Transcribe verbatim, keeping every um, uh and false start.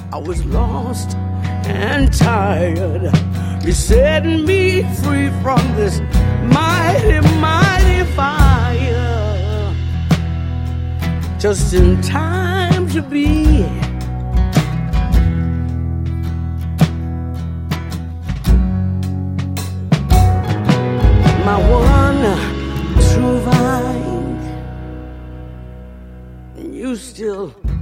I was lost and tired. You set me free from this mighty, mighty fire. Just in time to be my one true vine. You still